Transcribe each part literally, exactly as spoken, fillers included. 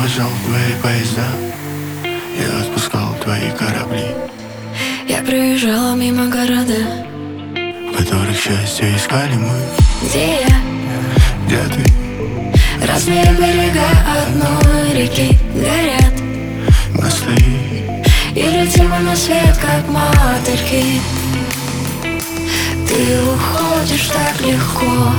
провожал твои поезда, я отпускал твои корабли. Я проезжала мимо города, в которых счастье искали мы. где я, где ты? Разные берега одной реки горят, Мосты, и летим мы на свет, как мотыльки. Ты уходишь так легко,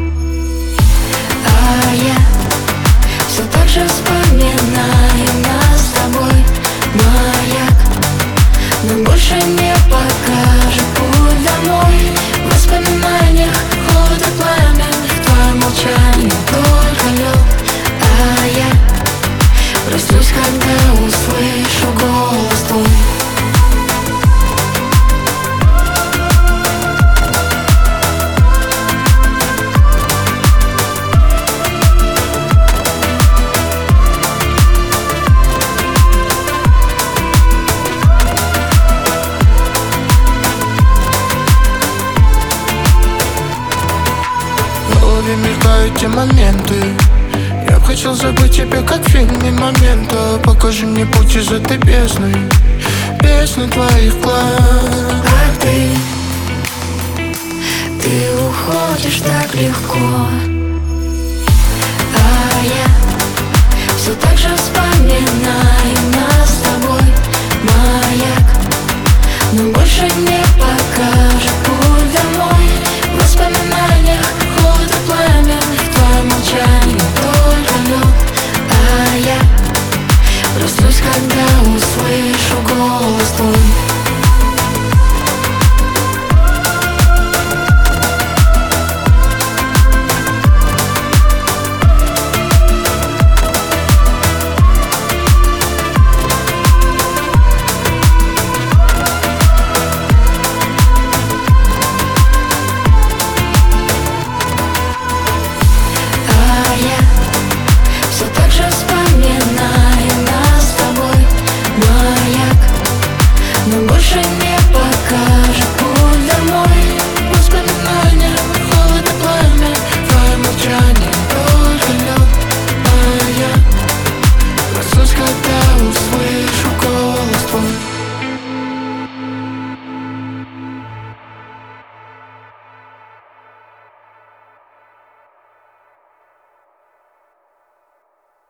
а я все так же вспоминаю нас с тобой. Маяк, но больше не покажет путь домой. В воспоминаниях холод и пламя, в твоем молчании только лед. А я проснусь, когда услышу голос твой. Мелькают те моменты. Я б хотел забыть тебя, как в фильме «Момента». Покажи мне путь из этой бездны, бездны твоих глаз. А ты, ты уходишь так легко, а я все так же вспоминаю нас с тобой. Маяк, но больше не покажет путь домой. В воспоминаниях холод и пламя, в твоем молчании только лед. А я проснусь, когда услышу голос твой. Больше не